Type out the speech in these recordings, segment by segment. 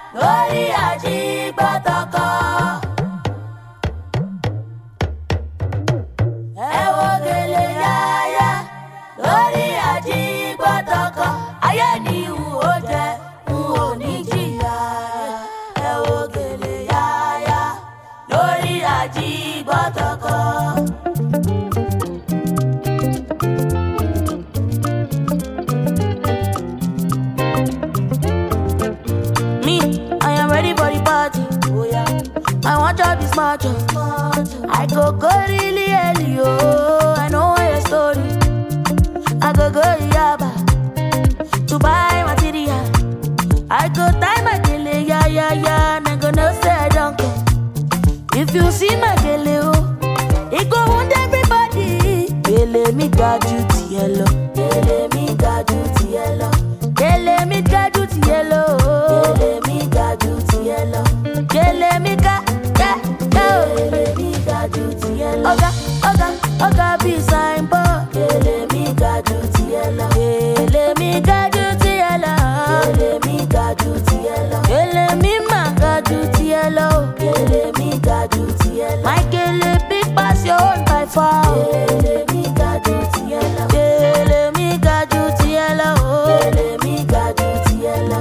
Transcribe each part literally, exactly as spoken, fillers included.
lórí àjígbọ́tọ̀kọ. Ẹ wo gèlè yáyá lórí àjígbọ́tọ̀kọ. Ayé ni n ò jẹ, n ò ní jìyà. Ẹ wo gèlè yáyá lórí àjígbọ́tọ̀kọ. I want to be smart, I go go really early, oh. I know your story. I go go Yaba to buy material. I go tie my gele, yeah, yeah, yeah. And I go no say I don't care. If you see my gele, oh, it go wound everybody. Gele me got you to yellow. Gele me got you to yellow. Gele me got you to yellow. Gele me got you to yellow. Gele me got. Oga, oga, oga, be sign board. Let me guide you to yellow. Let me guide you to yellow. Let me guide you to yellow. Let me man guide you to yellow. Let me guide you to yellow. My girl, big pass your own by far. Let me guide you to yellow. Let me guide you to yellow. Let me guide you to yellow.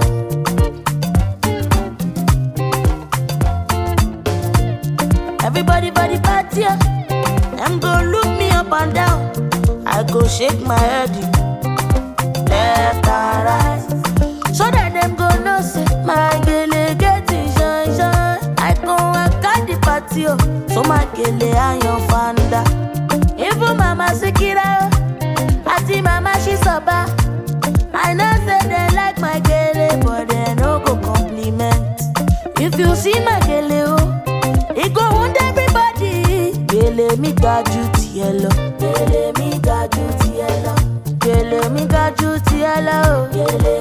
Everybody, body party, them go look me up and down. I go shake my head, left and right, so that them go know say my girl getting shine shine. I go and cut the party, oh, so my girl and your fanda. Even mama Sikira, I see mama she so bad. I know say they like my girl, but they no go compliment. If you see my girl, oh, it go wound everybody. Gele me got you to yellow. Gele me got you to yellow. Gele me got you to yellow. Gele